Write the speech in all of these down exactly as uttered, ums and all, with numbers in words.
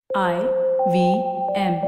I V M.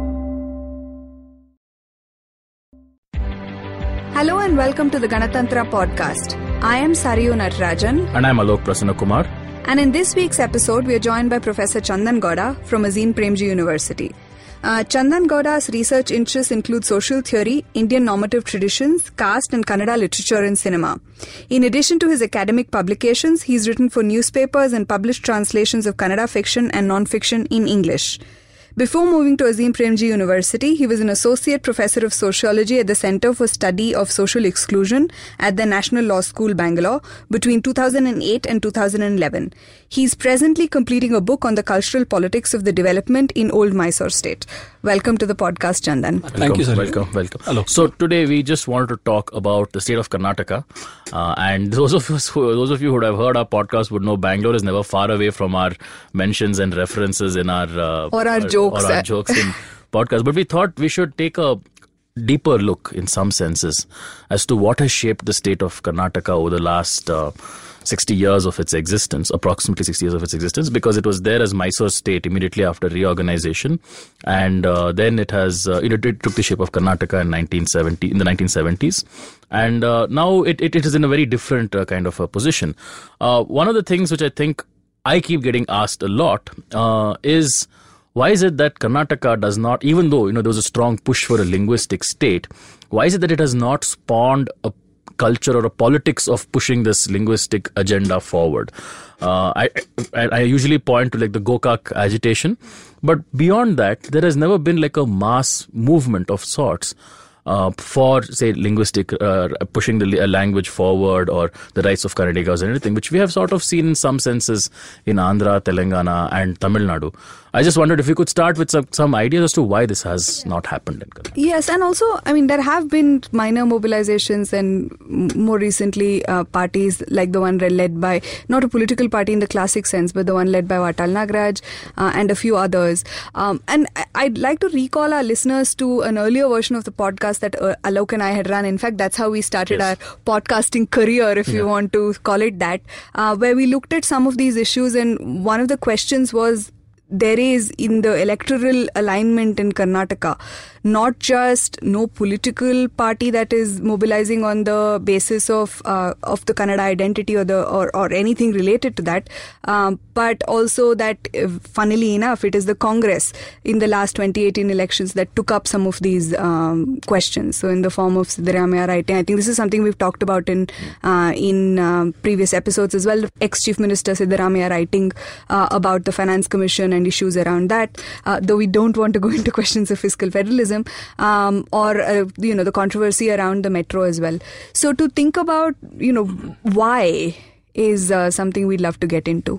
Hello and welcome to the Ganatantra podcast. I am Sarayu Natarajan. And I am Alok Prasanna Kumar. And in this week's episode, we are joined by Professor Chandan Gowda from Azim Premji University. Uh, Chandan Gowda's research interests include social theory, Indian normative traditions, caste and Kannada literature and cinema. In addition to his academic publications, he's written for newspapers and published translations of Kannada fiction and non-fiction in English. Before moving to Azim Premji University, he was an associate professor of sociology at the Center for Study of Social Exclusion at the National Law School, Bangalore, between two thousand eight and two thousand eleven. He's presently completing a book on the cultural politics of the development in Old Mysore State. Welcome to the podcast, Chandan. Welcome, Thank you, sir. Welcome, welcome. Hello. So today we just wanted to talk about the state of Karnataka. Uh, and those of us who, those of you who would have heard our podcast would know Bangalore is never far away from our mentions and references in our uh, or our jokes, or our jokes in podcast. But we thought we should take a deeper look, in some senses, as to what has shaped the state of Karnataka over the last Uh, sixty years of its existence, approximately sixty years of its existence, because it was there as Mysore state immediately after reorganization, and uh, then it has uh, it, it took the shape of Karnataka in nineteen seventy in the nineteen seventies, and uh, now it, it it is in a very different uh, kind of a position. Uh, one of the things which I think I keep getting asked a lot uh, is, why is it that Karnataka does not, even though you know there was a strong push for a linguistic state, why is it that it has not spawned a culture or a politics of pushing this linguistic agenda forward? Uh, I, I I usually point to like the Gokak agitation, but beyond that, there has never been like a mass movement of sorts uh, for, say, linguistic, uh, pushing the language forward or the rights of Kannadigas and anything, which we have sort of seen in some senses in Andhra, Telangana and Tamil Nadu. I just wondered if you could start with some, some ideas as to why this has not happened in Karnataka. Yes, and also, I mean, there have been minor mobilizations and more recently uh, parties like the one led by, not a political party in the classic sense, but the one led by Vatal Nagaraj uh, and a few others. Um, and I'd like to recall our listeners to an earlier version of the podcast that uh, Alok and I had run. In fact, that's how we started Yes. our podcasting career, if yeah. you want to call it that, uh, where we looked at some of these issues, and one of the questions was, there is in the electoral alignment in Karnataka not just no political party that is mobilizing on the basis of uh, of the Kannada identity or the or, or anything related to that, um, but also that, uh, funnily enough, it is the Congress in the last twenty eighteen elections that took up some of these um, questions. So in the form of Siddaramaiah writing, I think this is something we've talked about in uh, in uh, previous episodes as well. Ex-Chief Minister Siddaramaiah writing uh, about the Finance Commission and issues around that, uh, though we don't want to go into questions of fiscal federalism, um, or uh, you know the controversy around the metro as well. So to think about you know why is uh, something we'd love to get into.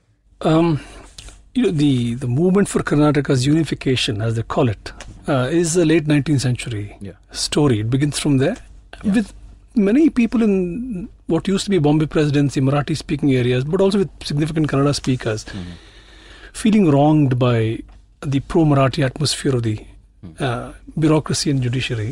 Um, you know, the, the movement for Karnataka's unification, as they call it, uh, is a late nineteenth century Yeah. story. It begins from there, Yeah. with many people in what used to be Bombay Presidency, Marathi-speaking areas, but also with significant Kannada speakers, mm-hmm. feeling wronged by the pro-Marathi atmosphere of the uh, bureaucracy and judiciary.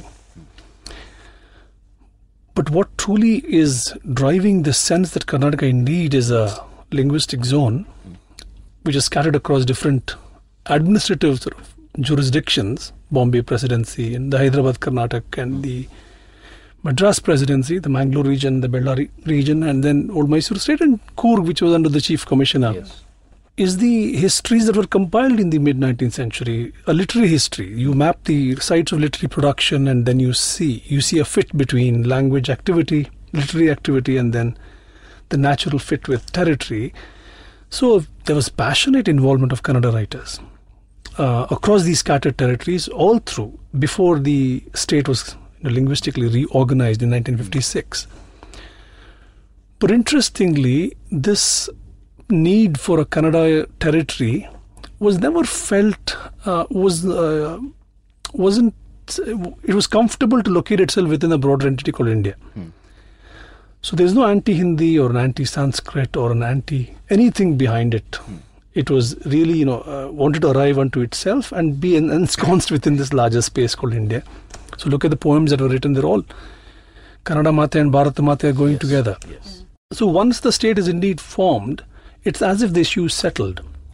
But what truly is driving the sense that Karnataka indeed is a linguistic zone, which is scattered across different administrative sort of jurisdictions, Bombay Presidency and the Hyderabad Karnataka and the Madras Presidency, the Mangalore region, the Bellary region, and then Old Mysore State and Coorg, which was under the Chief Commissioner. Yes. Is the histories that were compiled in the mid-nineteenth century, a literary history. You map the sites of literary production and then you see you see a fit between language activity, literary activity, and then the natural fit with territory. So there was passionate involvement of Kannada writers uh, across these scattered territories all through, before the state was you know, linguistically reorganized in nineteen fifty-six. But interestingly, this need for a Kannada territory was never felt, uh, was, uh, wasn't, it was comfortable to locate itself within a broader entity called India. Hmm. So there's no anti-Hindi or an anti-Sanskrit or an anti-anything behind it. Hmm. It was really, you know, uh, wanted to arrive unto itself and be ensconced within this larger space called India. So look at the poems that were written, they're all Kannada Mate and Bharata Mate are going yes. together. Yes. So once the state is indeed formed, it's as if the issue is settled.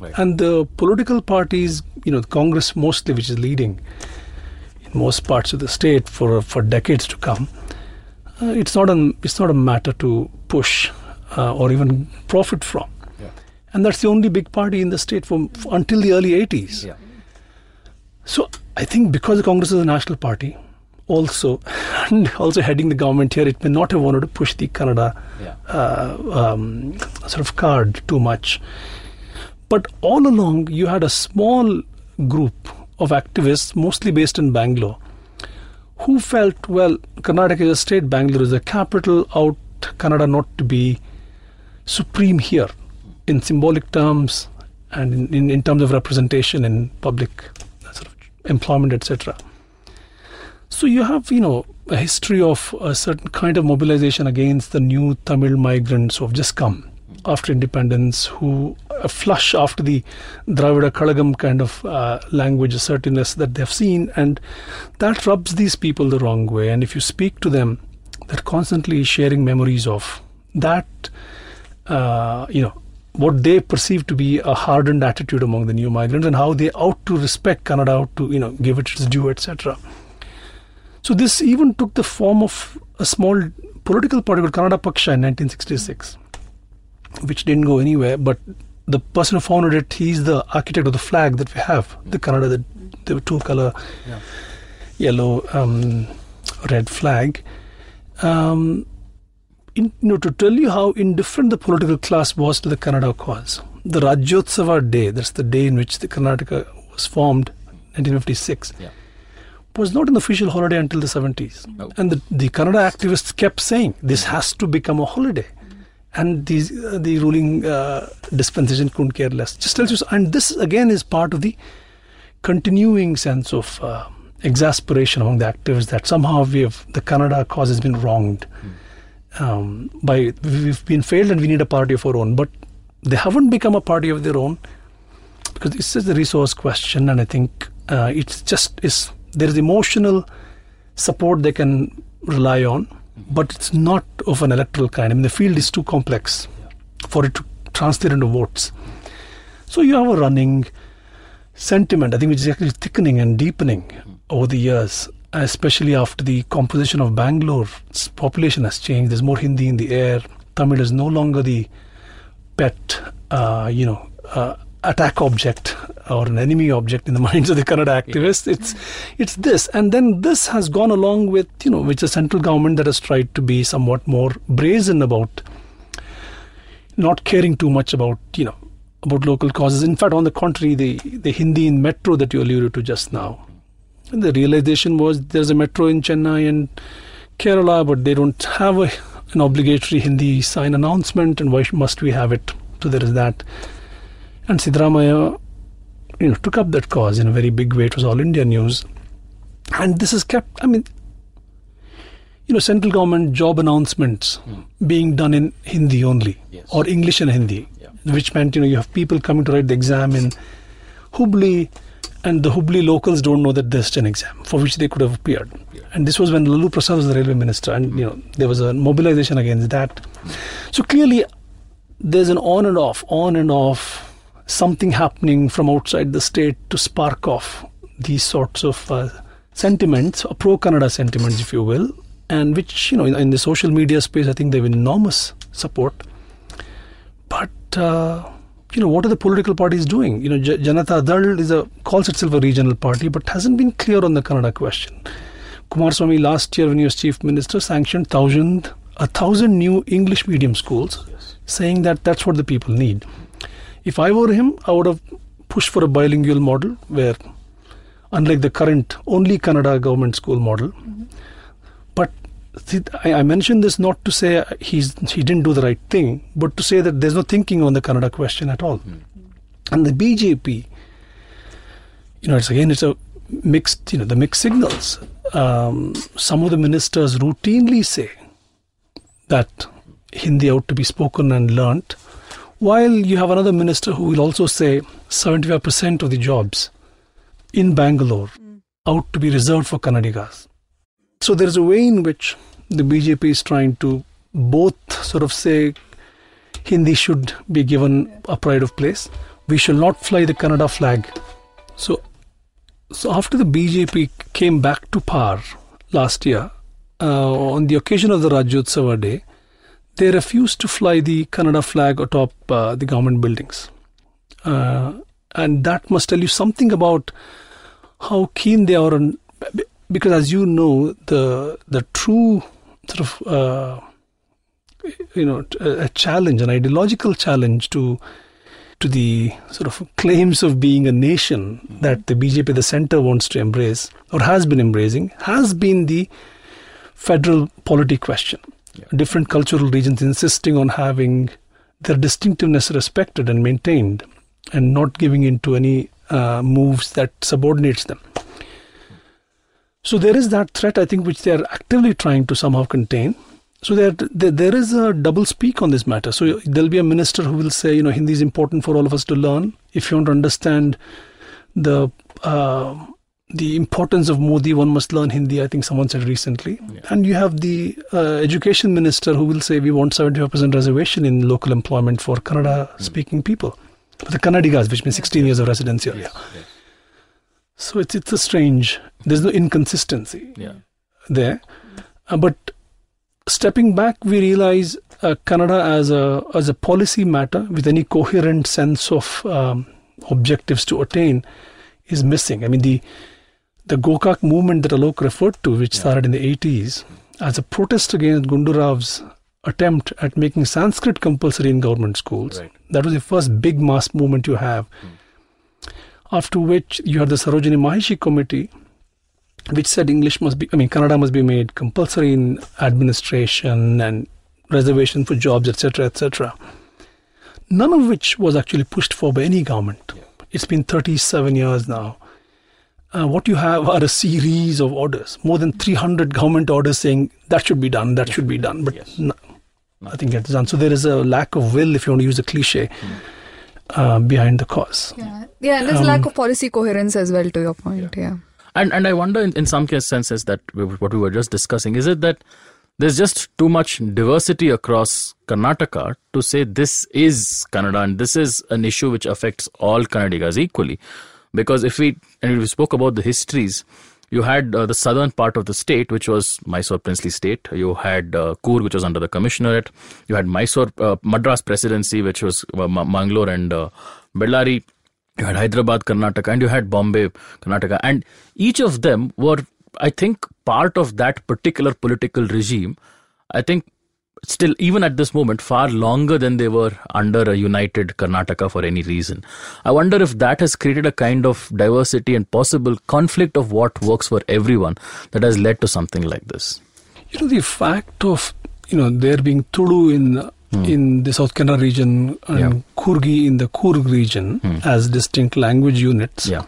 Right. And the political parties, you know, the Congress mostly, which is leading in most parts of the state for for decades to come, uh, it's not a it's not a matter to push uh, or even profit from. Yeah. And that's the only big party in the state for, for until the early eighties. Yeah. So I think because the Congress is a national party, also and also heading the government here, it may not have wanted to push the Kannada Yeah. uh, um, sort of card too much. But all along, you had a small group of activists, mostly based in Bangalore, who felt, well, Karnataka is a state, Bangalore is the capital, out Kannada not to be supreme here in symbolic terms and in, in, in terms of representation in public sort of employment, et cetera. So you have, you know, a history of a certain kind of mobilization against the new Tamil migrants who have just come after independence, who uh, flush after the Dravida Kalagam kind of uh, language assertiveness that they've seen, and that rubs these people the wrong way. And if you speak to them, they're constantly sharing memories of that, uh, you know, what they perceive to be a hardened attitude among the new migrants and how they ought to respect Kannada, ought to, you know, give it its due, et cetera. So this even took the form of a small political party called Kannada Paksha in nineteen sixty-six, which didn't go anywhere. But the person who founded it, he's the architect of the flag that we have, the Kannada, the, the two-color Yeah. yellow, um, red flag. Um, in, you know, to tell you how indifferent the political class was to the Kannada cause, the Rajyotsava day, that's the day in which the Karnataka was formed, nineteen fifty-six, Yeah. was not an official holiday until the seventies. No. And the, the Kannada activists kept saying, this has to become a holiday. And these, uh, the ruling uh, dispensation couldn't care less. Just tells you, so, and this again is part of the continuing sense of uh, exasperation among the activists that somehow we have, the Kannada cause has been wronged. Mm. Um, by we've been failed and we need a party of our own. But they haven't become a party of their own because it's just the resource question, and I think uh, it's just is there is emotional support they can rely on, but it's not of an electoral kind. I mean, the field is too complex for it to translate into votes. So you have a running sentiment, I think, which is actually thickening and deepening over the years, especially after the composition of Bangalore's population has changed. There's more Hindi in the air. Tamil is no longer the pet, uh, you know, uh, attack object or an enemy object in the minds of the Kannada activists. It's it's this. And then this has gone along with, you know, which the central government that has tried to be somewhat more brazen about not caring too much about, you know, about local causes. In fact, on the contrary, the, the Hindi in metro that you alluded to just now, the realization was there's a metro in Chennai and Kerala, but they don't have a, an obligatory Hindi sign announcement, and why must we have it? So there is that. And Siddaramaiah, you know, took up that cause in a very big way. It was all India news. And this has kept, I mean, you know, central government job announcements mm. being done in Hindi only, yes. or English and Hindi, yeah. which meant, you know, you have people coming to write the exam in Hubli, and the Hubli locals don't know that there's an exam for which they could have appeared. Yeah. And this was when Lalu Prasad was the railway minister, and, mm. you know, there was a mobilization against that. Mm. So clearly, there's an on and off, on and off, something happening from outside the state to spark off these sorts of uh, sentiments, pro-Kannada sentiments, if you will, and which, you know, in, in the social media space, I think they have enormous support. But, uh, you know, what are the political parties doing? You know, J- Janata Dal is a, calls itself a regional party, but hasn't been clear on the Kannada question. Kumaraswamy last year, when he was chief minister, sanctioned thousand, a thousand new English medium schools, yes. saying that that's what the people need. If I were him, I would have pushed for a bilingual model where, unlike the current only Kannada government school model, mm-hmm. but I, I mentioned this not to say he's he didn't do the right thing, but to say that there's no thinking on the Kannada question at all. Mm-hmm. And the B J P, you know, it's again, it's a mixed, you know, the mixed signals. Um, some of the ministers routinely say that Hindi ought to be spoken and learnt, while you have another minister who will also say seventy-five percent of the jobs in Bangalore mm. ought to be reserved for Kannadigas. So there is a way in which the B J P is trying to both sort of say Hindi should be given a pride of place, we shall not fly the Kannada flag. So, so after the B J P came back to power last year, uh, on the occasion of the Rajyotsava Day, they refused to fly the Kannada flag atop uh, the government buildings. Uh, and that must tell you something about how keen they are on, because as you know, the the true sort of, uh, you know, a challenge, an ideological challenge to to the sort of claims of being a nation that the B J P, the centre, wants to embrace or has been embracing, has been the federal polity question. Yeah. Different cultural regions insisting on having their distinctiveness respected and maintained and not giving into any uh, moves that subordinates them. So there is that threat, I think, which they are actively trying to somehow contain. So there, there, there is a double speak on this matter. So there'll be a minister who will say, you know, Hindi is important for all of us to learn. If you want to understand the uh, the importance of Modi, one must learn Hindi, I think someone said recently. Yeah. And you have the uh, education minister who will say we want seventy-five percent reservation in local employment for Kannada-speaking mm. people. The Kannadigas, which means sixteen years of residency area. Yes. Yes. So it's it's a strange, there's no inconsistency yeah. there. Uh, but stepping back, we realize uh, Kannada as a as a policy matter with any coherent sense of um, objectives to attain is missing. I mean, the the Gokak movement that Alok referred to, which yeah. started in the eighties, as a protest against Gundu Rao's attempt at making Sanskrit compulsory in government schools. Right. That was the first big mass movement you have. Mm. After which you had the Sarojini Mahishi committee, which said English must be, I mean, Kannada must be made compulsory in administration and reservation for jobs, et cetera, et cetera. None of which was actually pushed for by any government. Yeah. It's been thirty-seven years now. Uh, what you have are a series of orders, more than three hundred government orders saying that should be done, that yeah. should be done, but yes. no, nothing gets done. So there is a lack of will, if you want to use a cliche, mm. uh, behind the cause. Yeah, yeah and there's um, a lack of policy coherence as well, to your point. Yeah. yeah. And and I wonder, in, in some case senses, that we, what we were just discussing, is it that there's just too much diversity across Karnataka to say this is Kannada and this is an issue which affects all Kannadigas equally? Because if we, and we spoke about the histories, you had uh, the southern part of the state, which was Mysore Princely State. You had uh, Coorg, which was under the Commissionerate. You had Mysore, uh, Madras Presidency, which was uh, Mangalore and uh, Bellary. You had Hyderabad, Karnataka, and you had Bombay, Karnataka. And each of them were, I think, part of that particular political regime. I think still, even at this moment, far longer than they were under a united Karnataka for any reason. I wonder if that has created a kind of diversity and possible conflict of what works for everyone that has led to something like this. You know, the fact of, you know, there being Tulu in Hmm. in the South Kannada region and yeah. Kurgi in the Coorg region hmm. as distinct language units, yeah.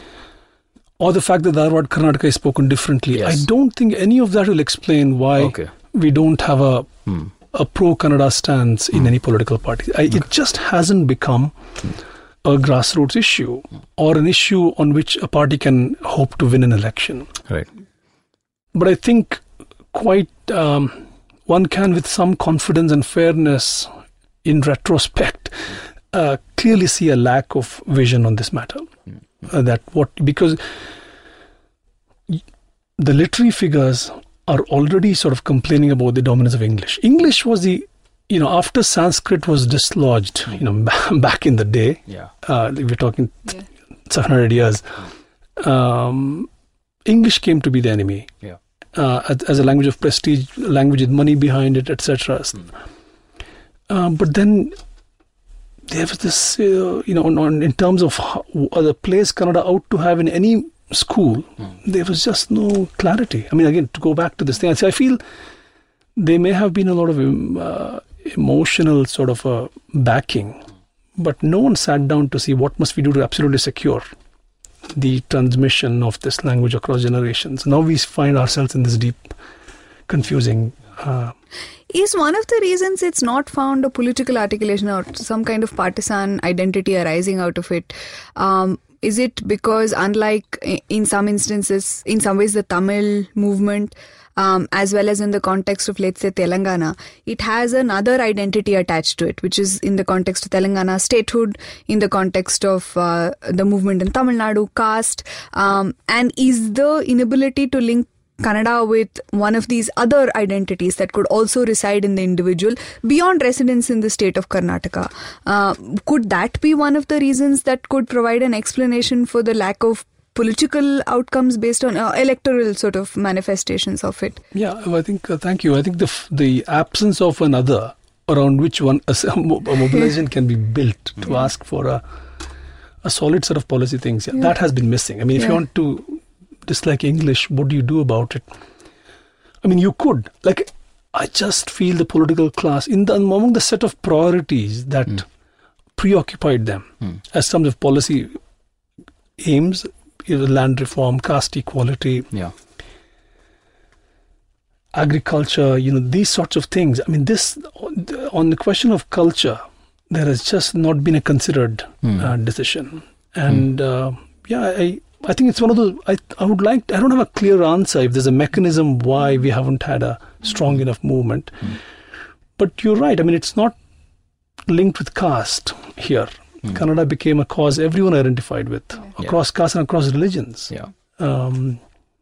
or the fact that Dharwad Karnataka is spoken differently, yes. I don't think any of that will explain why okay. we don't have a hmm. a pro-Kannada stance hmm. in any political party. I, okay. It just hasn't become hmm. a grassroots issue or an issue on which a party can hope to win an election. Right. But I think quite... Um, one can, with some confidence and fairness in retrospect, uh, clearly see a lack of vision on this matter. Mm-hmm. Uh, that what because the literary figures are already sort of complaining about the dominance of English. English was the, you know, after Sanskrit was dislodged, you know, back in the day. Yeah, uh, we're talking yeah. seven hundred years. Um, English came to be the enemy. Yeah. Uh, as, as a language of prestige, language with money behind it, et cetera. Mm. Uh, but then there was this, uh, you know, on, on, in terms of how, uh, the place Kannada ought to have in any school, mm. there was just no clarity. I mean, again, to go back to this thing, I, say, I feel there may have been a lot of um, uh, emotional sort of uh, backing, but no one sat down to see what must we do to absolutely secure the transmission of this language across generations. Now we find ourselves in this deep, confusing... Uh, Is one of the reasons it's not found a political articulation or some kind of partisan identity arising out of it? Um, is it because unlike i- in some instances, in some ways the Tamil movement, um, as well as in the context of, let's say, Telangana, it has another identity attached to it, which is in the context of Telangana statehood, in the context of uh, the movement in Tamil Nadu, caste, um, and is the inability to link Kannada with one of these other identities that could also reside in the individual beyond residence in the state of Karnataka. Uh, could that be one of the reasons that could provide an explanation for the lack of political outcomes based on uh, electoral sort of manifestations of it? Yeah, well, I think, uh, thank you. I think the f- the absence of another around which one a, a mobilization can be built to ask for a a solid set of policy things, yeah, Yeah. that has been missing. I mean, if Yeah. you want to dislike English, what do you do about it? I mean, you could. Like, I just feel the political class, in the, among the set of priorities that Mm. preoccupied them Mm. as terms of policy aims, you know, land reform, caste equality, Yeah. agriculture, you know, these sorts of things. I mean, this, on the question of culture, there has just not been a considered Mm. uh, decision. And uh, yeah, I, I think it's one of those, I, I would like, I don't have a clear answer if there's a mechanism why we haven't had a strong enough movement. Mm. But you're right. I mean, it's not linked with caste here. Mm. Kannada became a cause everyone identified with, across caste and across religions. Yeah. Um,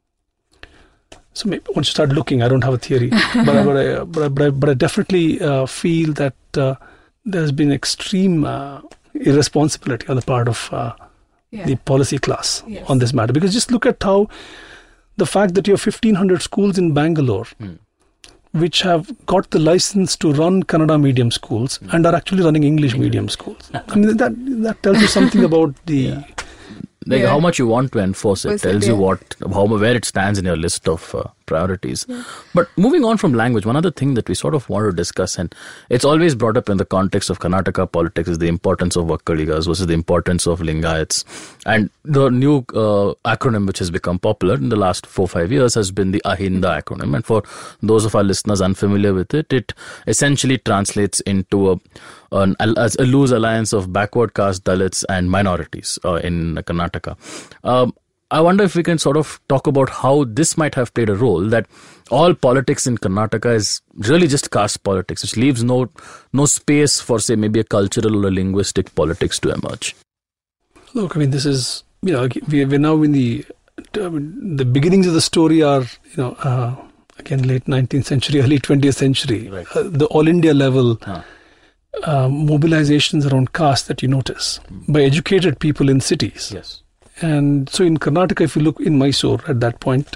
so maybe once you start looking, I don't have a theory, but, I, but, I, but, I, but, I, but I definitely uh, feel that uh, there's been extreme uh, irresponsibility on the part of uh, Yeah. the policy class Yes. on this matter. Because just look at how the fact that you have fifteen hundred schools in Bangalore Mm. which have got the license to run Kannada medium schools mm. and are actually running English medium schools. I mean, that that tells you something about the... Yeah. Like Yeah. how much you want to enforce it Was it, tells you yeah. what, how, where it stands in your list of uh, priorities. But moving on from language, one other thing that we sort of want to discuss, and it's always brought up in the context of Karnataka politics, is the importance of Vakkaligas versus the importance of Lingayats. And the new uh, acronym which has become popular in the last four five years has been the Ahinda acronym. And for those of our listeners unfamiliar with it, it essentially translates into a An, a, a loose alliance of backward caste Dalits and minorities uh, in Karnataka. Um, I wonder if we can sort of talk about how this might have played a role, that all politics in Karnataka is really just caste politics, which leaves no no space for, say, maybe a cultural or a linguistic politics to emerge. Look, I mean, this is, you know, we, we're now in the, I mean, the beginnings of the story are, you know, uh, again, late nineteenth century, early twentieth century. Right. Uh, the all India level Huh. uh, mobilizations around caste that you notice mm. by educated people in cities. Yes. And so in Karnataka, if you look in Mysore at that point,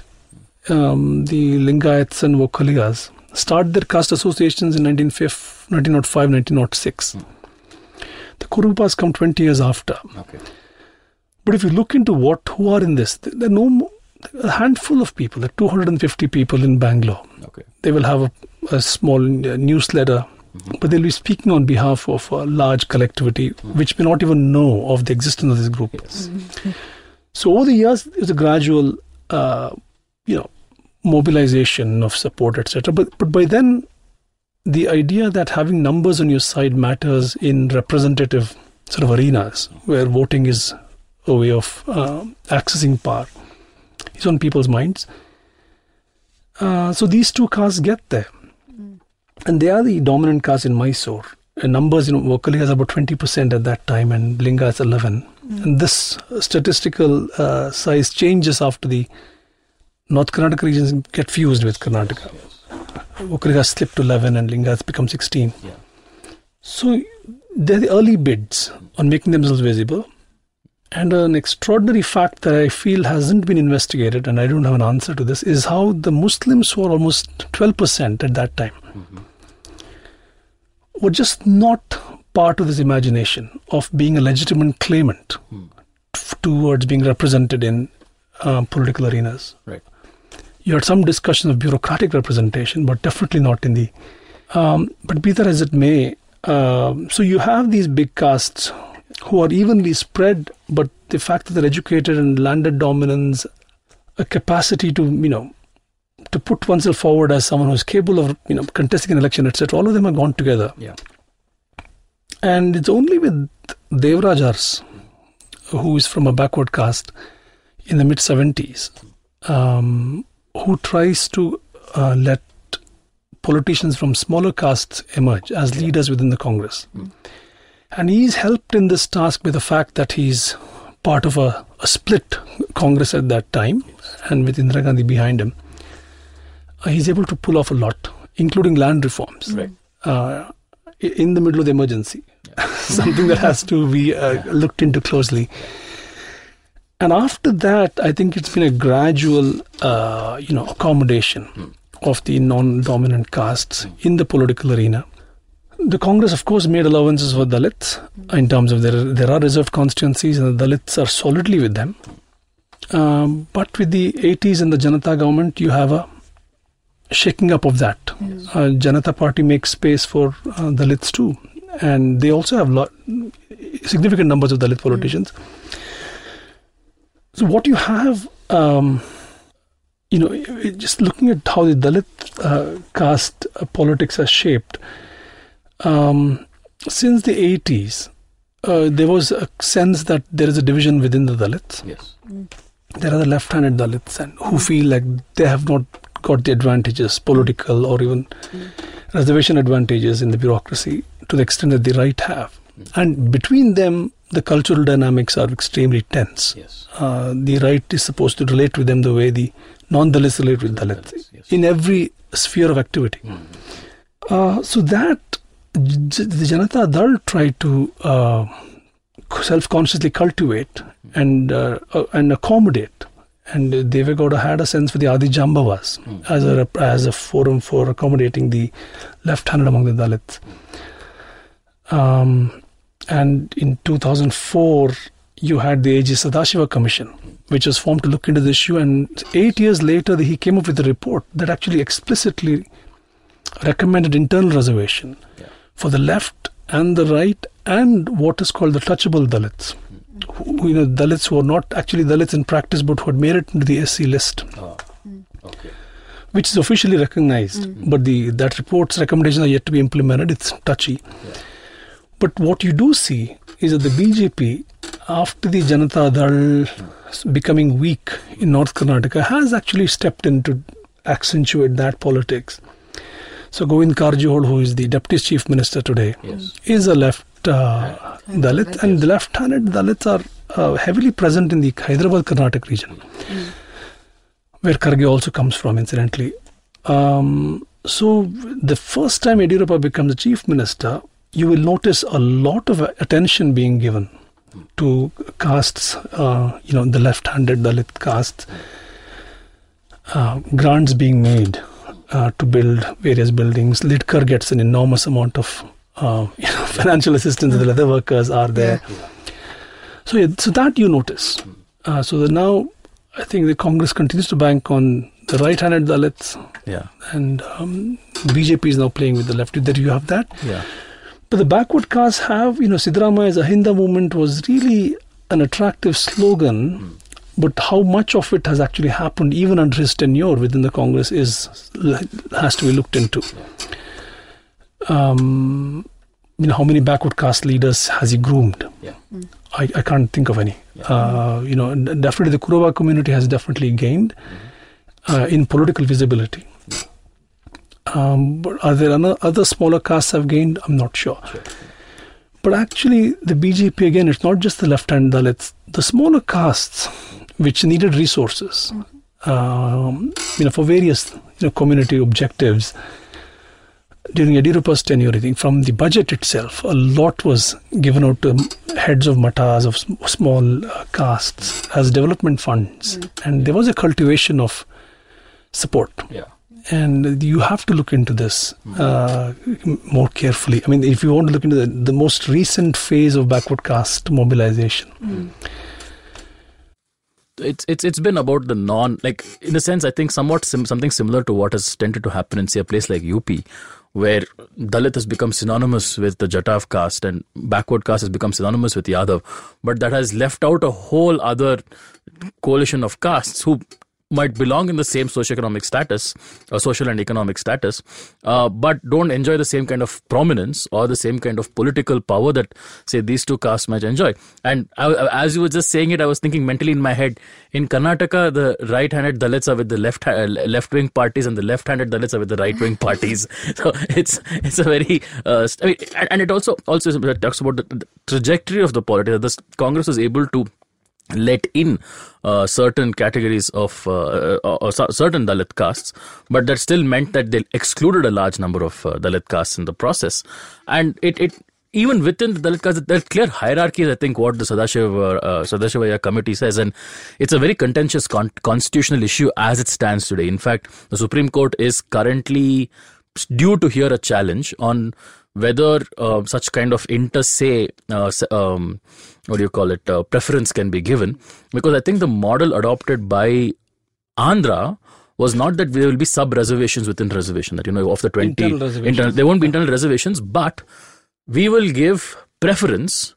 um, the Lingayats and Vakkaligas started their caste associations in nineteen oh five, nineteen oh six. Mm. The Kurupas come twenty years after. Okay. But if you look into what, who are in this, there are no more, a handful of people, there are two hundred fifty people in Bangalore. Okay. They will have a, a small uh, newsletter, mm-hmm. but they'll be speaking on behalf of a large collectivity, mm-hmm. which may not even know of the existence of this group. Yes. Mm-hmm. So over the years, it's a gradual, uh, you know, mobilization of support, et cetera. But but by then, the idea that having numbers on your side matters in representative sort of arenas where voting is a way of uh, accessing power is on people's minds. Uh, so these two castes get there. Mm. And they are the dominant caste in Mysore. And numbers, you know, Vakkaligas about twenty percent at that time and Lingayats eleven. Mm. And this statistical uh, size changes after the North Karnataka regions get fused with Karnataka. Vakkaligas slip to eleven and Lingayats become sixteen. Yeah. So they're the early bids on making themselves visible. And an extraordinary fact that I feel hasn't been investigated, and I don't have an answer to this, is how the Muslims, who are almost twelve percent at that time, mm-hmm. were just not part of this imagination of being a legitimate claimant mm. f- towards being represented in uh, political arenas. Right. You had some discussion of bureaucratic representation, but definitely not in the... Um, but be that as it may, uh, so you have these big castes who are evenly spread, but the fact that they're educated and landed dominance, a capacity to, you know, to put oneself forward as someone who's capable of, you know, contesting an election, et cetera. All of them have gone together. Yeah. And it's only with Devrajars who is from a backward caste in the mid seventies, um, who tries to uh, let politicians from smaller castes emerge as leaders within the Congress. Mm. And he's helped in this task with the fact that he's part of a, a split Congress at that time, and with Indira Gandhi behind him. Uh, he's able to pull off a lot, including land reforms, right. uh, in the middle of the emergency. Yeah. Something that has to be uh, looked into closely. And after that, I think it's been a gradual, uh, you know, accommodation mm. of the non-dominant castes mm. in the political arena. The Congress, of course, made allowances for Dalits mm. in terms of there, there are reserved constituencies and the Dalits are solidly with them. Um, but with the eighties and the Janata government, you have a shaking up of that. Mm. Uh, Janata Party makes space for uh, Dalits too. And they also have lot, significant numbers of Dalit politicians. Mm. So what you have, um, you know, just looking at how the Dalit uh, caste uh, politics has shaped, um, since the eighties, uh, there was a sense that there is a division within the Dalits. Yes. Mm. There are the left-handed Dalits and who feel like they have not got the advantages, political or even mm. reservation advantages in the bureaucracy to the extent that the right have. Mm. And between them, the cultural dynamics are extremely tense. Yes. Uh, the right is supposed to relate with them the way the non-Dalits relate with Dalits, Dalits yes. in every sphere of activity. Mm. Uh, so that j- the Janata Dal tried to uh, self-consciously cultivate mm. and uh, uh, and accommodate. And uh, Devegowda had a sense for the Adi Jambavas mm. as a as a forum for accommodating the left-handed among the Dalits. Um, and in two thousand four, you had the A G Sadashiva Commission, which was formed to look into the issue. And eight years later, he came up with a report that actually explicitly recommended internal reservation yeah. for the left and the right and what is called the touchable Dalits. Mm. Who, you know, Dalits who are not actually Dalits in practice, but who had made it into the S C list. Oh. Mm. Okay. Which is officially recognized, mm. but the that report's recommendations are yet to be implemented. It's touchy. Yeah. But what you do see is that the B J P, after the Janata Dal mm. becoming weak in North Karnataka, has actually stepped in to accentuate that politics. So Govind Karjol, who is the Deputy Chief Minister today, yes. is a left uh, Dalit, Dalit, and yes. the left-handed Dalits are uh, heavily present in the Hyderabad Karnataka region, mm. where Kharge also comes from, incidentally. Um, so the first time Yediyurappa becomes the Chief Minister, you will notice a lot of attention being given to castes, uh, you know, the left-handed Dalit castes, uh, grants being made uh, to build various buildings. Lidkar gets an enormous amount of uh, you know, financial assistance. The leather workers are there. Yeah. So, yeah, so that you notice. Uh, so that now, I think the Congress continues to bank on the right-handed Dalits. Yeah. And um, B J P is now playing with the left. There you have that. Yeah. But the backward castes have, you know, Siddaramaia's Ahinda movement was really an attractive slogan, mm. but how much of it has actually happened even under his tenure within the Congress is has to be looked into. Yeah. Um, you know, how many backward caste leaders has he groomed? Yeah. Mm. I, I can't think of any. Yeah. Uh, you know, definitely the Kurova community has definitely gained mm-hmm. uh, in political visibility. Yeah. Um, but are there other smaller castes have gained? I'm not sure. sure. But actually, the B J P, again, it's not just the left-hand Dalits. The smaller castes, which needed resources, mm-hmm. um, you know, for various you know, community objectives, during Yediyurappa's tenure, I think, from the budget itself, a lot was given out to heads of matas, of sm- small uh, castes, as development funds. Mm-hmm. And there was a cultivation of support. Yeah. And you have to look into this uh, more carefully. I mean, if you want to look into the, the most recent phase of backward caste mobilization. Mm. It's it's it's been about the non, like, in a sense, I think somewhat sim- something similar to what has tended to happen in, say, a place like U P, where Dalit has become synonymous with the Jatav caste and backward caste has become synonymous with Yadav. But that has left out a whole other coalition of castes who might belong in the same socioeconomic status, or social and economic status, uh, but don't enjoy the same kind of prominence or the same kind of political power that, say, these two castes might enjoy. And I, as you were just saying it, I was thinking mentally in my head, in Karnataka, the right-handed Dalits are with the left uh, left-wing parties, and the left-handed Dalits are with the right-wing parties. So it's it's a very, uh, I mean, and it also also talks about the, the trajectory of the politics. The Congress was able to let in uh, certain categories of uh, or certain Dalit castes, but that still meant that they excluded a large number of uh, Dalit castes in the process. And it, it even within the Dalit castes, there are clear hierarchies, I think, what the Sadashiva, uh, Sadashivaya committee says, and it's a very contentious con- constitutional issue as it stands today. In fact, the Supreme Court is currently due to hear a challenge on whether uh, such kind of inter se, uh, um, what do you call it, uh, preference can be given. Because I think the model adopted by Andhra was not that there will be sub-reservations within reservation, that, you know, of the twenty, internal reservations. Internal, there won't be internal reservations, but we will give preference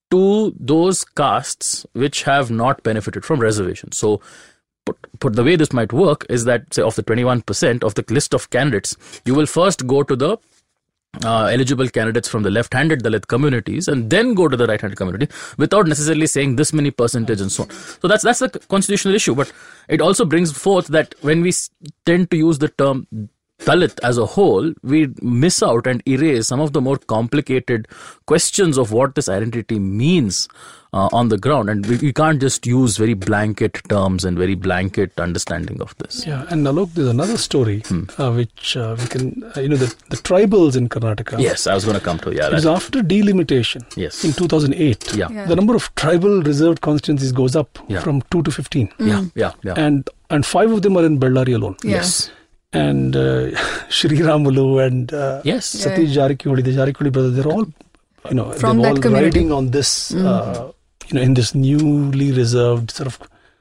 to those castes which have not benefited from reservations. So, But, but the way this might work is that, say, of the twenty-one percent of the list of candidates, you will first go to the uh, eligible candidates from the left-handed Dalit communities and then go to the right-handed community without necessarily saying this many percentage and so on. So that's that's the constitutional issue. But it also brings forth that when we tend to use the term Dalit as a whole, we miss out and erase some of the more complicated questions of what this identity means uh, on the ground. And we, we can't just use very blanket terms and very blanket understanding of this. Yeah, and Alok, there's another story Hmm. uh, which uh, we can, uh, you know, the, the tribals in Karnataka. Yes, I was going to come to, yeah. It was that- after delimitation Yes. in two thousand eight. Yeah. Yeah. The number of tribal reserved constituencies goes up Yeah. from two to fifteen. Yeah, yeah, yeah. And and five of them are in Bellary alone. Yeah. Yes. And uh, Shri Ramulu and uh, Yes. Yeah. Satish Jarikoli, the Jarikoli brothers, they're all, you know, From they're that all community. riding on this, uh, you know, in this newly reserved sort of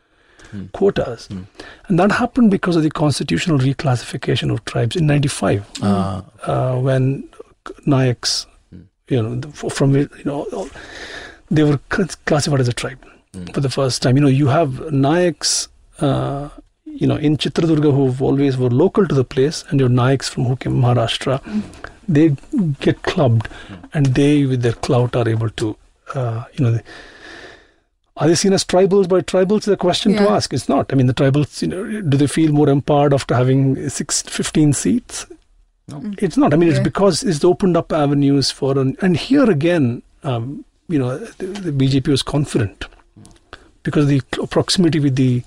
quotas. And that happened because of the constitutional reclassification of tribes in ninety-five, Uh, uh, when Nayaks, you know, the- f- from, you know, all- they were cl- classified as a tribe for the first time. You know, you have Nayaks, uh, you know, in Chitradurga who always were local to the place, and your Nayaks from who came Maharashtra, they get clubbed, and they, with their clout, are able to, uh, you know, they, are they seen as tribals by tribals? Is a question to Yeah. ask. It's not. I mean, the tribals, you know, do they feel more empowered after having six, fifteen seats? No. It's not. I mean, it's Yeah. because it's opened up avenues for, an, and here again, um, you know, the, the B J P was confident because of the proximity with the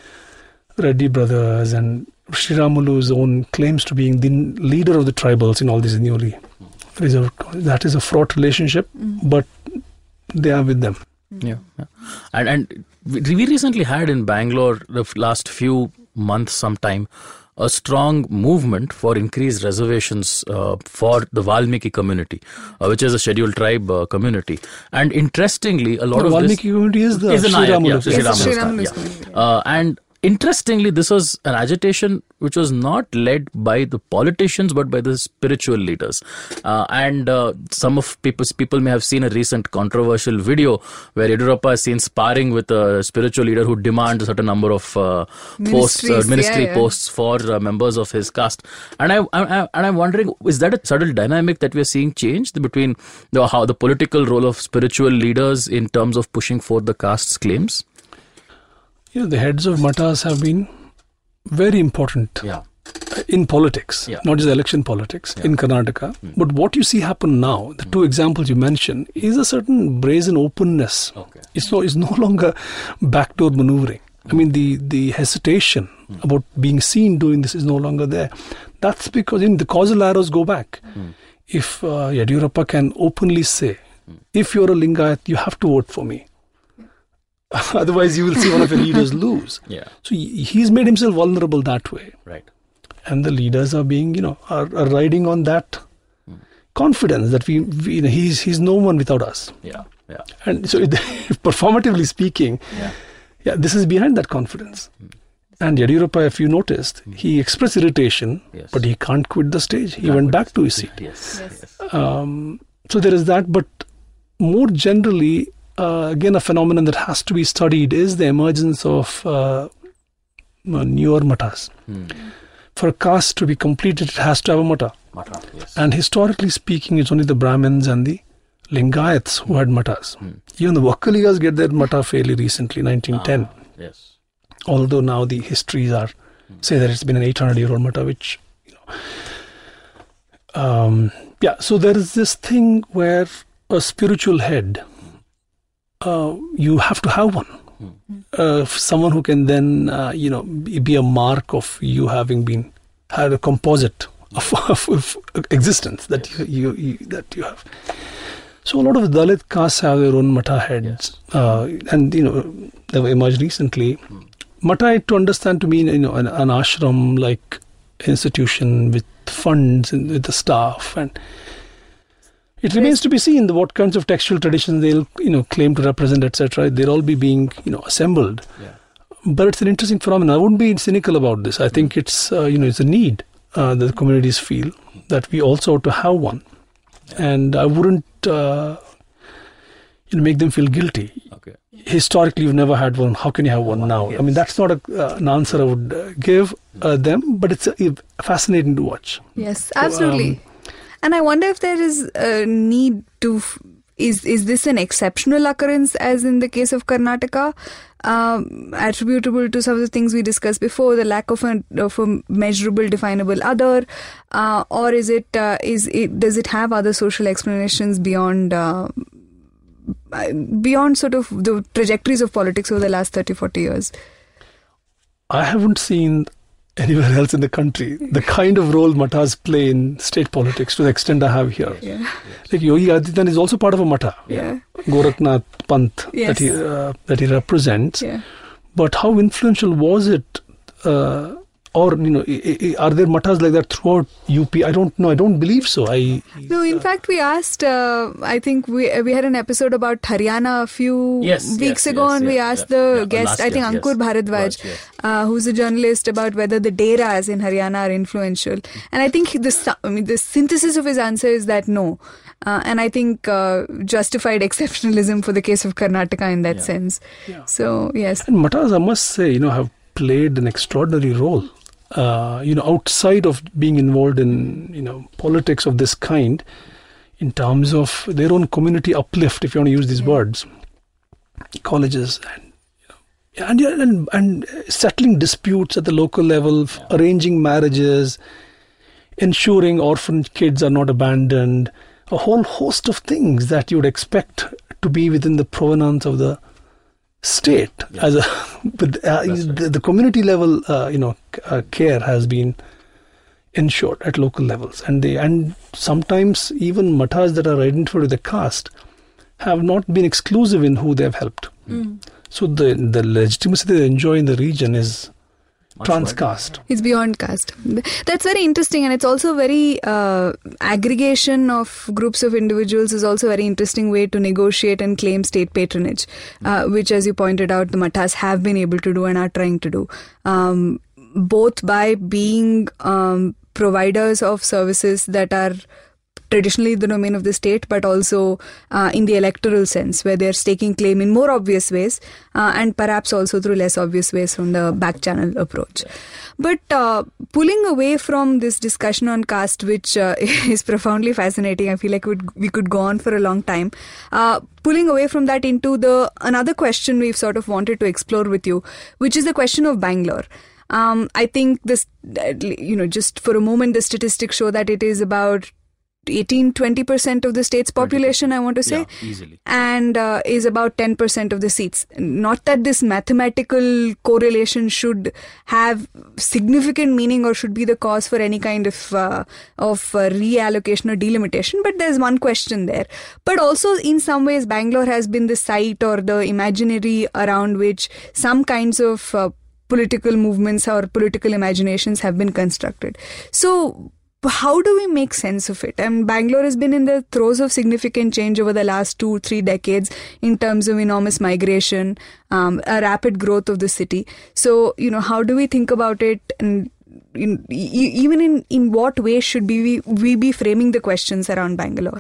Reddy brothers and Sri Ramulu's own claims to being the leader of the tribals in all these newly reserved. That is a fraught relationship, but they are with them. Yeah, yeah. And and we we recently had in Bangalore the f- last few months, sometime, a strong movement for increased reservations uh, for the Valmiki community, uh, which is a scheduled tribe uh, community. And interestingly, a lot The of Valmiki this community is the is the Sri Nayak, Ramulu. yeah, Sri Yes, Ramulu's Sri tribe, Ramulu's yeah. community, yeah. Uh, and interestingly, this was an agitation which was not led by the politicians but by the spiritual leaders. Uh, and uh, some of people people may have seen a recent controversial video where Yediyurappa is seen sparring with a spiritual leader who demands a certain number of uh, posts, uh, Ministries, ministry yeah, yeah. posts for uh, members of his caste. And I, I, I and I'm wondering, is that a subtle dynamic that we are seeing change between the, how the political role of spiritual leaders in terms of pushing forth the caste's claims? You know, the heads of matas have been very important Yeah. in politics, Yeah. not just election politics in Karnataka. But what you see happen now, the two examples you mentioned, is a certain brazen openness. Okay. It's no, it's no longer backdoor maneuvering. I mean, the, the hesitation about being seen doing this is no longer there. That's because in the causal arrows go back. If uh, Yediyurappa can openly say, if you're a Lingayat, you have to vote for me. Otherwise, you will see one of your leaders lose. Yeah. So he- he's made himself vulnerable that way. Right. And the leaders are being, you know, are, are riding on that confidence that we, we you know, he's he's no one without us. Yeah. Yeah. And so, it, performatively speaking, Yeah. yeah, this is behind that confidence. And Yediyurappa, if you noticed, he expressed irritation, Yes. but he can't quit the stage. He went back to his seat. Yes. Yes. Yes. Um, so there is that, but more generally, uh, again, a phenomenon that has to be studied is the emergence of uh, uh, newer matas. Hmm. For a caste to be completed, it has to have a mata. Mata, yes. And historically speaking, it's only the Brahmins and the Lingayats who had matas. Hmm. Even the Vakkaligas get their mata fairly recently, nineteen ten. Ah, yes. Although now the histories are, say that it's been an eight hundred year old mata, which, you know. Um, yeah, so there is this thing where a spiritual head, uh, you have to have one. Uh, someone who can then, uh, you know, be, be a mark of you having been, had a composite of, of, of existence that you, you, you that you have. So a lot of Dalit castes have their own mata heads, Yes. uh, and you know they were emerged recently. Mata, to understand, to mean you know an, an ashram like institution with funds and with the staff, and it remains to be seen what kinds of textual traditions they'll you know claim to represent, et cetera. They'll all be being you know assembled. Yeah. But it's an interesting phenomenon. I wouldn't be cynical about this. I think it's uh, you know it's a need uh, that the communities feel that we also ought to have one, and I wouldn't uh, you know make them feel guilty. Okay. Historically, you've never had one. How can you have one now? Yes. I mean, that's not a, uh, an answer I would uh, give uh, them, but it's uh, fascinating to watch. Yes, absolutely. um, And I wonder if there is a need to, f- is is this an exceptional occurrence as in the case of Karnataka, um, attributable to some of the things we discussed before, the lack of a, of a measurable, definable other, uh, or is it, uh, is it, does it have other social explanations beyond, uh, beyond sort of the trajectories of politics over the last thirty, forty years? I haven't seen anywhere else in the country the kind of role matas play in state politics to the extent I have here. Yeah. Like Yogi Adityanath is also part of a mata, Yeah. Gorakhnath Panth Yes. that he uh, that he represents. Yeah. But how influential was it? Uh, or you know, i- i- are there matas like that throughout U P? I don't know. I don't believe so. I No, in fact, we asked, uh, I think we we had an episode about Haryana a few Yes, weeks yes, ago, yes, and we yeah, asked yeah. the Yeah, guest, last I think year, yes. Ankur Bharadwaj, Right, yes. uh, who's a journalist, about whether the Deras in Haryana are influential. And I think the, su- I mean, the synthesis of his answer is that no. Uh, and I think uh, justified exceptionalism for the case of Karnataka in that Yeah. sense. Yeah. So, yes. And matas, I must say, you know, have played an extraordinary role. Uh, you know, outside of being involved in, you know, politics of this kind, in terms of their own community uplift, if you want to use these Yeah. words, colleges and, you know, and, and, and settling disputes at the local level, f- arranging marriages, ensuring orphan kids are not abandoned, a whole host of things that you would expect to be within the provenance of the state. Yeah. As a but uh, That's right. the, the community level uh, you know c- uh, care has been ensured at local levels, and they and sometimes even matas that are identified with the caste have not been exclusive in who they have helped. Mm. So the the legitimacy they enjoy in the region is Much transcaste. It's beyond caste. That's very interesting, and it's also very uh, aggregation of groups of individuals is also a very interesting way to negotiate and claim state patronage, uh, which, as you pointed out, the matas have been able to do and are trying to do, um, both by being um, providers of services that are traditionally the domain of the state, but also uh, in the electoral sense, where they're staking claim in more obvious ways, uh, and perhaps also through less obvious ways from the back channel approach. But uh, pulling away from this discussion on caste, which uh, is profoundly fascinating, I feel like we'd, we could go on for a long time. Uh, pulling away from that into the another question we've sort of wanted to explore with you, which is the question of Bangalore. Um, I think this, you know, just for a moment, the statistics show that it is about eighteen to twenty percent of the state's population, I want to say, Yeah, easily. and uh, is about ten percent of the seats. Not that this mathematical correlation should have significant meaning or should be the cause for any kind of uh, of uh, reallocation or delimitation, but there's one question there. But also, in some ways, Bangalore has been the site or the imaginary around which some kinds of uh, political movements or political imaginations have been constructed. So, how do we make sense of it? And Bangalore has been in the throes of significant change over the last two, three decades in terms of enormous migration, um, a rapid growth of the city. So, you know, how do we think about it? And in, e- even in, in what way should we, we be framing the questions around Bangalore?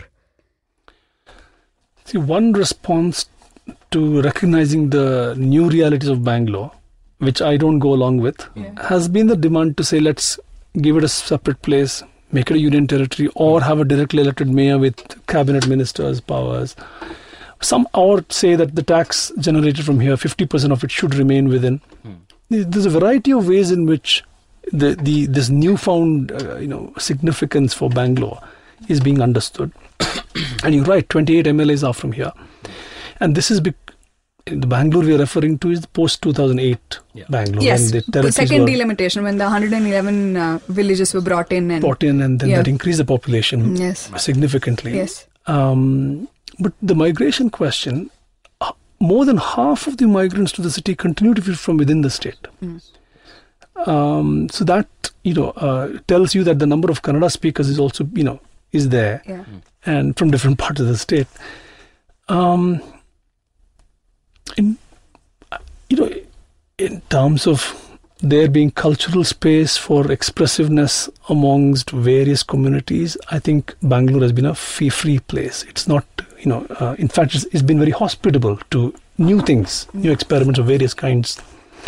See, one response to recognizing the new realities of Bangalore which I don't go along with, Yeah. has been the demand to say, let's give it a separate place, make it a union territory, or have a directly elected mayor with cabinet ministers' powers. Some or say that the tax generated from here, fifty percent of it should remain within. Hmm. There's a variety of ways in which the, the this newfound uh, you know significance for Bangalore is being understood. And you're right, twenty-eight M L As are from here. And this is bec- the Bangalore we are referring to is the post two thousand eight Yeah. Bangalore. Yes, when the the territories second were delimitation when the one hundred eleven uh, villages were brought in. And brought in, and then Yeah. that increased the population Yes. significantly. Yes. Um, but the migration question, uh, more than half of the migrants to the city continue to be from within the state. Mm. Um, so that, you know, uh, tells you that the number of Kannada speakers is also, you know, is there, Yeah. and from different parts of the state. Um, in, uh, you know, in terms of there being cultural space for expressiveness amongst various communities, I think Bangalore has been a free, free place. It's not, you know, uh, in fact, it's, it's been very hospitable to new things, new experiments of various kinds.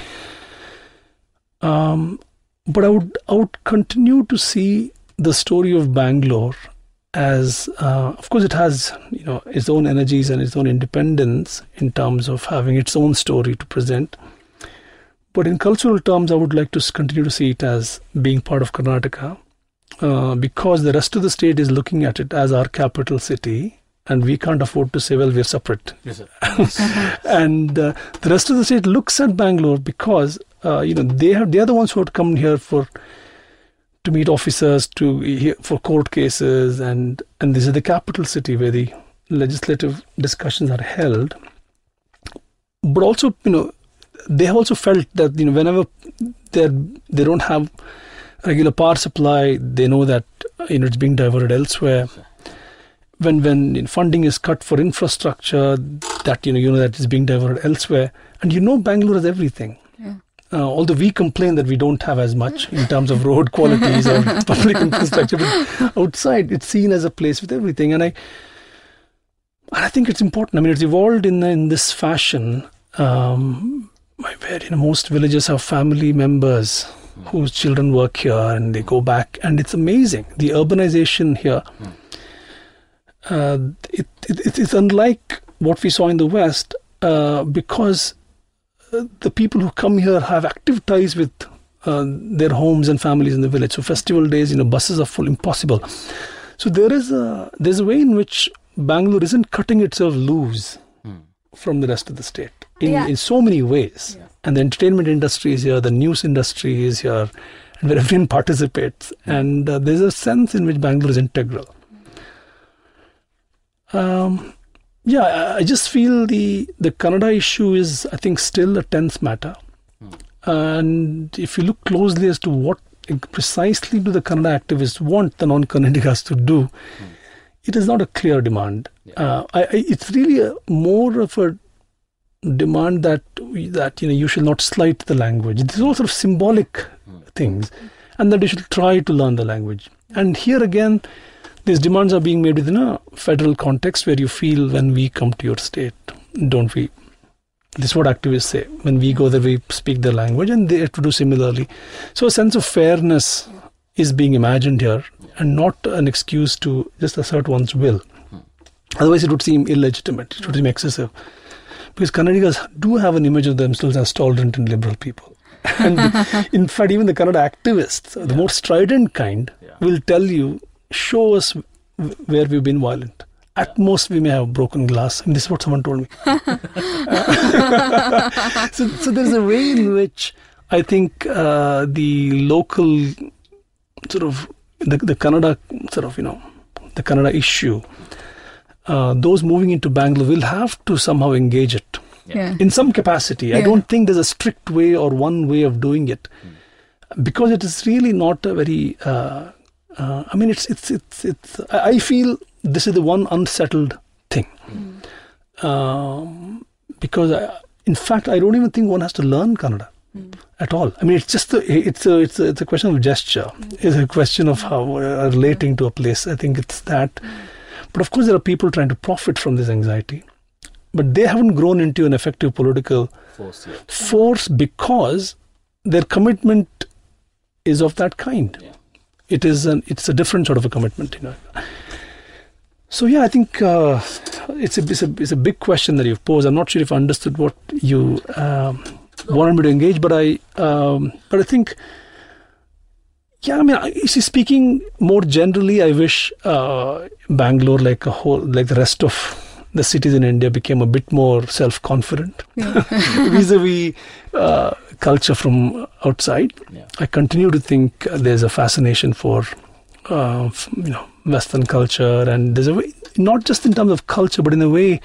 Um, but I would, I would continue to see the story of Bangalore as, uh, of course, it has, you know, its own energies and its own independence in terms of having its own story to present. But in cultural terms, I would like to continue to see it as being part of Karnataka, uh, because the rest of the state is looking at it as our capital city, and we can't afford to say, well, we're separate. Yes, sir. And uh, the rest of the state looks at Bangalore because, uh, you know, they have they are the ones who have come here for to meet officers, to hear, for court cases, and and this is the capital city where the legislative discussions are held. But also, you know, they have also felt that, you know, whenever they they don't have regular power supply, they know that, you know, it's being diverted elsewhere. When when you know, funding is cut for infrastructure, that you know you know that is being diverted elsewhere, and you know Bangalore has everything. Yeah. Uh, although we complain that we don't have as much in terms of road qualities or public infrastructure, but outside it's seen as a place with everything, and I and I think it's important. I mean, it's evolved in in this fashion. Um, where you know most villages have family members whose children work here and they go back, and it's amazing the urbanization here. Mm. Uh, it, it it's unlike what we saw in the West, uh, because uh, the people who come here have active ties with uh, their homes and families in the village. So festival days, you know, buses are full, impossible. So there is a there's a way in which Bangalore isn't cutting itself loose Mm. from the rest of the state in, Yeah. in so many ways. Yeah. And the entertainment industry is here, the news industry is here, and where everyone participates. And uh, there's a sense in which Bangalore is integral. Um, yeah, I, I just feel the the Kannada issue is, I think, still a tense matter. Mm. And if you look closely as to what precisely do the Kannada activists want the non-Kannadigas to do, Mm. it is not a clear demand. Yeah. Uh, I, I, it's really a, more of a demand that we- that you know you should not slight the language. These are all sort of symbolic Mm. things, and that you should try to learn the language. And here again, these demands are being made within a federal context where you feel, when we come to your state, don't we? This is what activists say. When we go there, we speak their language, and they have to do similarly. So a sense of fairness is being imagined here, and not an excuse to just assert one's will. Otherwise, it would seem illegitimate. It would seem excessive. Because Kannadigas do have an image of themselves as tolerant and liberal people. And in fact, even the Kannada activists, the more strident kind, Yeah. will tell you, show us w- where we've been violent. At most, we may have broken glass. And this is what someone told me. so, so there's a way in which I think uh, the local sort of, the, the Kannada sort of, you know, the Kannada issue, uh, those moving into Bangalore will have to somehow engage it Yeah. in some capacity. I Yeah. don't think there's a strict way or one way of doing it, because it is really not a very. Uh, uh, I mean, it's it's it's it's. I I feel this is the one unsettled thing, um, because I, in fact I don't even think one has to learn Kannada at all. I mean, it's just a, it's a it's a it's a question of gesture. It's a question of how uh, relating to a place. I think it's that. But of course, there are people trying to profit from this anxiety. but they haven't grown into an effective political Force, yeah. force because their commitment is of that kind. Yeah. It is an it's a different sort of a commitment, you know. So yeah, I think uh, it's a it's a it's a big question that you've posed. I'm not sure if I understood what you um, wanted me to engage, but I um, but I think. Yeah, I mean, I- you see, speaking more generally, I wish uh, Bangalore, like a whole, like the rest of the cities in India, became a bit more self-confident vis-a-vis uh, culture from outside. Yeah. I continue to think uh, there's a fascination for, uh, f- you know, Western culture, and there's a way, not just in terms of culture, but in a way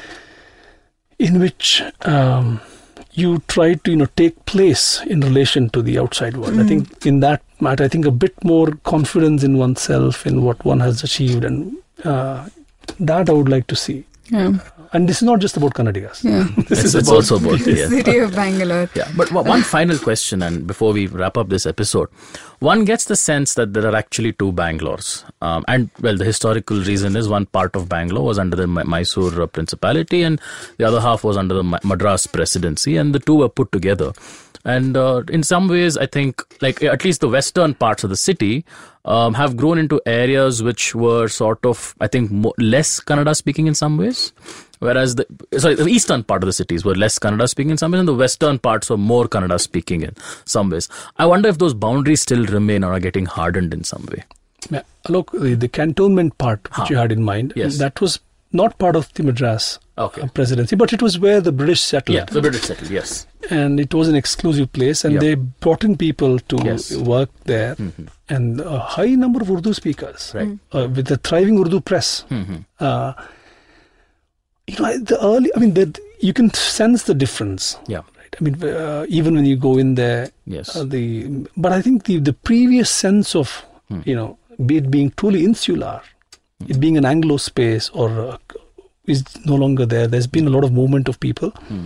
in which um, you try to, you know, take place in relation to the outside world. I think in that matter, I think a bit more confidence in oneself, in what one has achieved, and uh, that I would like to see. Yeah. And this is not just about Kannadigas. Yeah. This It's, is it's about also about yeah. City of Bangalore. Yeah, but one one final question, and before we wrap up this episode, one gets the sense that there are actually two Bangalores. Um, and, well, the historical reason is one part of Bangalore was under the My- Mysore uh, Principality, and the other half was under the Ma- Madras Presidency, and the two were put together. And uh, in some ways, I think, like, at least the western parts of the city um, have grown into areas which were sort of, I think, more, less Kannada speaking in some ways. Whereas the sorry, the eastern part of the cities were less Kannada speaking in some ways, and the western parts were more Kannada speaking in some ways. I wonder if those boundaries still remain or are getting hardened in some way. Yeah. Look, the, the cantonment part which Huh. you had in mind, Yes. that was not part of the Madras Okay. uh, presidency, but it was where the British settled. Yeah, the British settled, yes. And it was an exclusive place, and Yep. they brought in people to Yes. work there, Mhm. and a high number of Urdu speakers, Right. uh, with a thriving Urdu press. Mhm. Uh, you know, the early, I mean, the, you can sense the difference. Yeah, Right? I mean, uh, even when you go in there, yes. uh, the but I think the the previous sense of, Hmm. you know, be it being truly insular, it being an Anglo space, or uh, is no longer there. There's been a lot of movement of people. Hmm.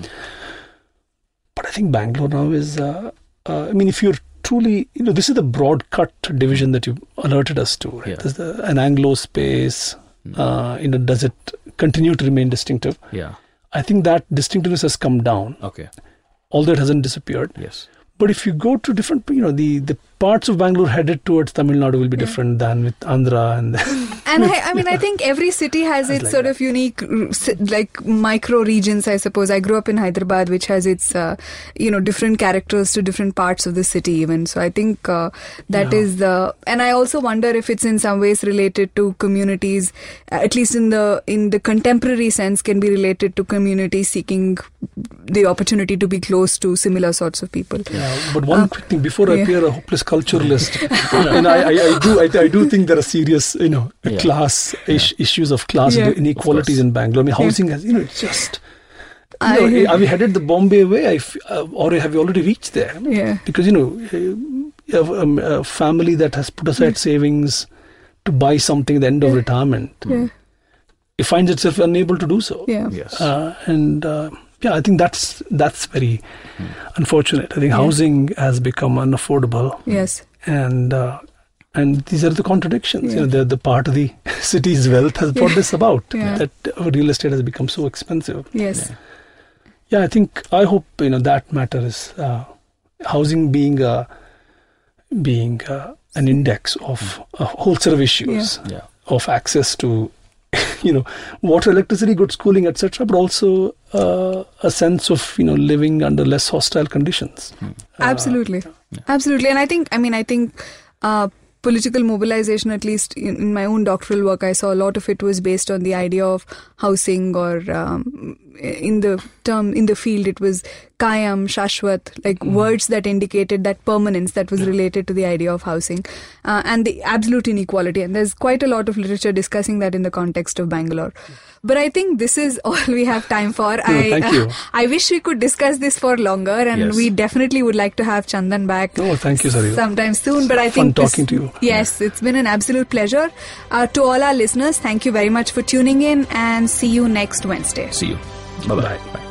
But I think Bangalore now is, uh, uh, I mean, if you're truly, you know, this is the broad cut division that you alerted us to, right? Yeah. There's the, an Anglo space, uh, you know, does it continue to remain distinctive? Yeah, I think that distinctiveness has come down, okay, although it hasn't disappeared. yes. But if you go to different, you know, the, the parts of Bangalore headed towards Tamil Nadu will be different than with Andhra and And I, I mean, I think every city has its like sort that. of unique, r- si- like micro regions, I suppose. I grew up in Hyderabad, which has its, uh, you know, different characters to different parts of the city, even. So I think uh, that Yeah. is the, and I also wonder if it's in some ways related to communities, uh, at least in the in the contemporary sense, can be related to communities seeking the opportunity to be close to similar sorts of people. Yeah, but one Uh, quick thing before I yeah. appear a hopeless culturalist, and I, I, I do I, I do think there are serious, you know, Yeah. class is, issues of class Yeah. inequalities Of course. in Bangalore. I mean, Yeah. housing has, you know, it's just. You I- know, are we headed the Bombay way, I f- uh, or have you already reached there? Yeah. Because you know, uh, you have um, a family that has put aside savings to buy something at the end of retirement. Yeah. It finds itself unable to do so. Yeah. Yes. Uh, and uh, yeah, I think that's that's very unfortunate. I think housing has become unaffordable, Yes. and uh, and these are the contradictions. Yeah. You know, the the part of the city's wealth has brought Yeah. this about. Yeah. That uh, real estate has become so expensive. Yes. Yeah, I think I hope you know that matter is uh, housing being a being uh, an index of a whole set of issues Yeah. of access to you know water, electricity, good schooling, et cetera, but also uh, a sense of you know living under less hostile conditions. Absolutely. Absolutely. And I think, I mean, I think uh, political mobilization, at least in, in my own doctoral work, I saw a lot of it was based on the idea of housing, or um, in the term, in the field, it was Kayam, Shashwat, like Mm. words that indicated that permanence that was related to the idea of housing, uh, and the absolute inequality. And there's quite a lot of literature discussing that in the context of Bangalore. But I think this is all we have time for. I, thank you. I wish we could discuss this for longer, and Yes. we definitely would like to have Chandan back Oh, thank you, Sarita. sometime soon. But I Fun think this- talking to you. Yes, it's been an absolute pleasure. Uh, to all our listeners, thank you very much for tuning in, and see you next Wednesday. See you. Bye-bye. Bye. Bye.